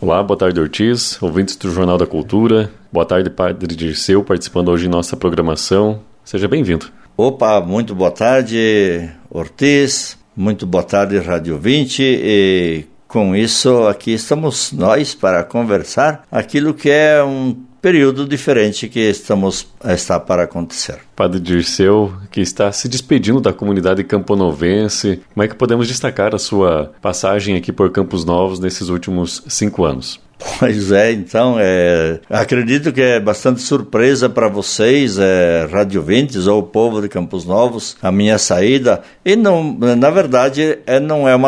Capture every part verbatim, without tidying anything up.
Olá, boa tarde, Ortiz, ouvintes do Jornal da Cultura. Boa tarde, Padre Dirceu, participando hoje em nossa programação. Seja bem-vindo. Opa, muito boa tarde, Ortiz. Muito boa tarde, Rádio vinte. E com isso, aqui estamos nós para conversar aquilo que é um período diferente que estamos, está para acontecer. Padre Dirceu, que está se despedindo da comunidade camponovense, como é que podemos destacar a sua passagem aqui por Campos Novos nesses últimos cinco anos? Pois é, então, é, acredito que é bastante surpresa para vocês, é, radiouvintes ou o povo de Campos Novos, a minha saída. E, não, na verdade, é, não é uma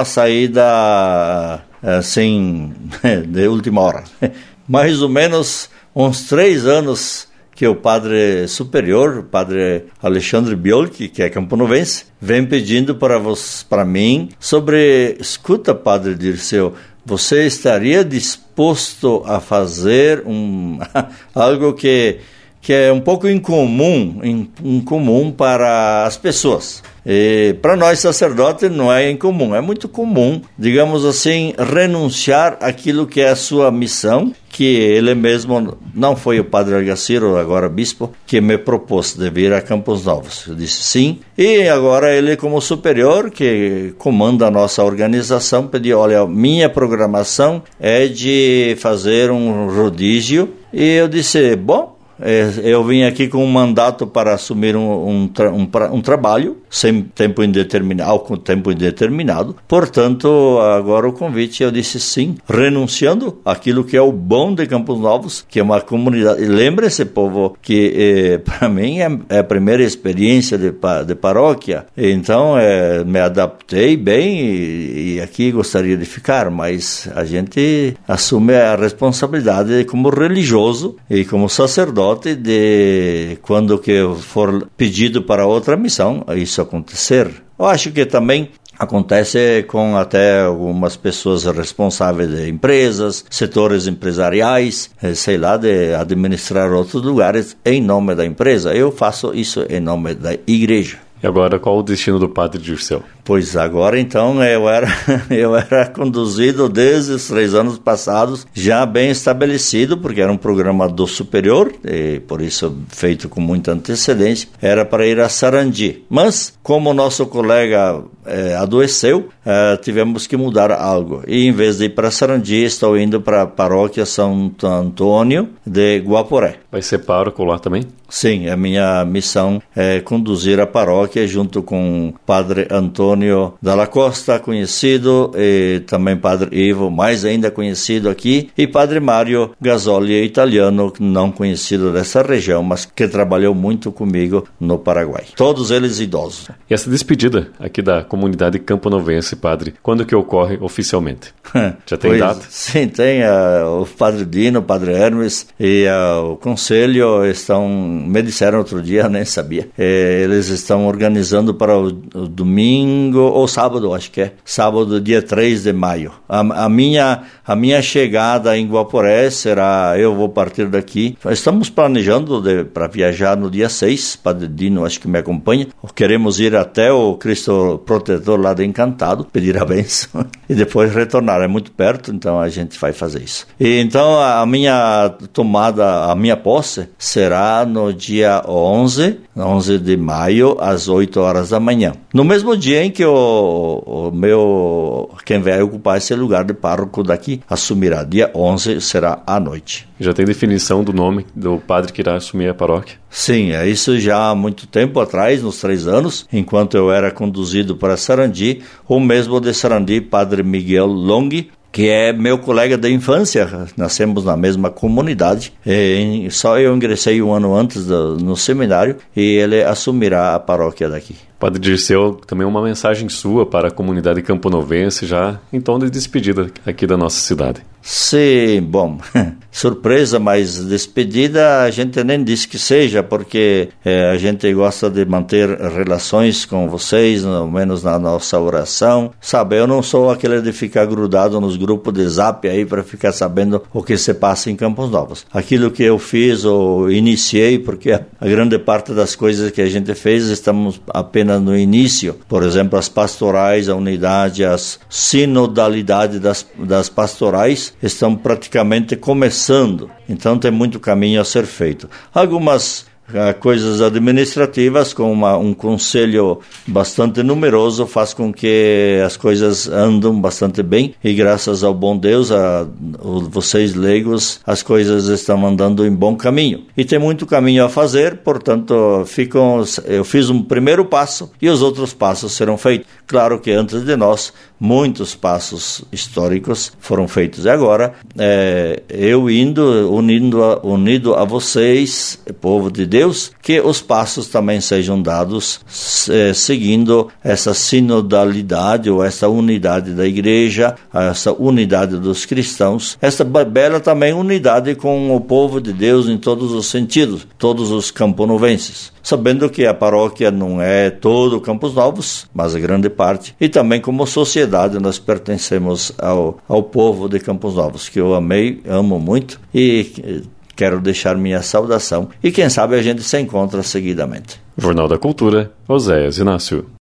saída assim, de última hora. Mais ou menos uns três anos que o padre superior, o padre Alexandre Biolchi, que é camponovense, vem pedindo para, vos, para mim sobre, escuta, Padre Dirceu, você estaria disposto a fazer um, algo que, que é um pouco incomum, incomum para as pessoas. E para nós sacerdotes não é incomum, é muito comum, digamos assim, renunciar àquilo que é a sua missão, que ele mesmo, não foi o padre Argaciro, agora bispo, que me propôs de vir a Campos Novos. Eu disse sim, e agora ele como superior, que comanda a nossa organização, pediu, olha, minha programação é de fazer um rodízio, e eu disse, bom, eu vim aqui com um mandato para assumir um, um, tra- um, pra- um trabalho sem tempo indeterminado, com tempo indeterminado. Portanto, agora o convite, eu disse sim, renunciando àquilo que é o bom de Campos Novos, que é uma comunidade. Lembre-se, povo, que eh, para mim é, é a primeira experiência de, de paróquia. Então, eh, me adaptei bem e, e aqui gostaria de ficar, mas a gente assume a responsabilidade como religioso e como sacerdote de quando que for pedido para outra missão, isso acontecer. Eu acho que também acontece com até algumas pessoas responsáveis de empresas, setores empresariais, sei lá, de administrar outros lugares em nome da empresa. Eu faço isso em nome da igreja. E agora, qual o destino do Padre Dirceu? Pois agora, então, eu era, eu era conduzido desde os três anos passados, já bem estabelecido, porque era um programa do superior, e por isso feito com muita antecedência, era para ir a Sarandi. Mas, como o nosso colega eh, adoeceu, eh, tivemos que mudar algo. E em vez de ir para Sarandi, estou indo para a paróquia São Antônio de Guaporé. Vai ser pároco lá também? Sim, a minha missão é conduzir a paróquia junto com o Padre Antônio Dalla Costa, conhecido, e também Padre Ivo, mais ainda conhecido aqui, e Padre Mário Gasoli, italiano, não conhecido dessa região, mas que trabalhou muito comigo no Paraguai. Todos eles idosos. E essa despedida aqui da comunidade camponovense, Padre, quando que ocorre oficialmente? Já tem pois, data? Sim, tem. Uh, o Padre Dino, o Padre Hermes e uh, o Conselho estão, me disseram outro dia, eu nem sabia, eh, eles estão organizando para o, o domingo ou sábado, acho que é, sábado, dia três de maio. A, a, minha, a minha chegada em Guaporé será, eu vou partir daqui, estamos planejando para viajar no dia seis, Padre Dino acho que me acompanha, queremos ir até o Cristo Protetor lá de Encantado, pedir a bênção e depois retornar, é muito perto, então a gente vai fazer isso. E então a minha tomada, a minha posse será no dia onze, onze de maio, às oito horas da manhã. No mesmo dia em que o, o meu, quem vai ocupar esse lugar de pároco daqui, assumirá. Dia onze será à noite. Já tem definição do nome do padre que irá assumir a paróquia? Sim, é isso já há muito tempo atrás, nos três anos, enquanto eu era conduzido para Sarandi, o mesmo de Sarandi, Padre Miguel Longhi, que é meu colega de infância, nascemos na mesma comunidade, e só eu ingressei um ano antes do, no seminário, e ele assumirá a paróquia daqui. Padre Dirceu, também uma mensagem sua para a comunidade camponovense, já em tom de despedida aqui da nossa cidade. Sim, bom, surpresa, mas despedida a gente nem disse que seja, porque é, a gente gosta de manter relações com vocês, ao menos na nossa oração. Sabe, eu não sou aquele de ficar grudado nos grupos de zap aí para ficar sabendo o que se passa em Campos Novos. Aquilo que eu fiz ou iniciei, porque a, a grande parte das coisas que a gente fez estamos apenas no início. Por exemplo, as pastorais, a unidade, as sinodalidade das, das pastorais estão praticamente começando. Então tem muito caminho a ser feito. Algumas coisas administrativas, com uma, um conselho bastante numeroso, faz com que as coisas andam bastante bem, e graças ao bom Deus, a, a vocês leigos, as coisas estão andando em bom caminho. E tem muito caminho a fazer, portanto, ficam, eu fiz um primeiro passo e os outros passos serão feitos. Claro que antes de nós, muitos passos históricos foram feitos. E agora, é, eu indo, unindo a, unido a vocês, povo de Deus, que os passos também sejam dados é, seguindo essa sinodalidade ou essa unidade da igreja, essa unidade dos cristãos, essa bela também unidade com o povo de Deus em todos os sentidos, todos os camponovenses. Sabendo que a paróquia não é todo Campos Novos, mas a grande parte, e também como sociedade nós pertencemos ao, ao povo de Campos Novos, que eu amei, amo muito, e quero deixar minha saudação, e quem sabe a gente se encontra seguidamente. Jornal da Cultura, Oséias Inácio.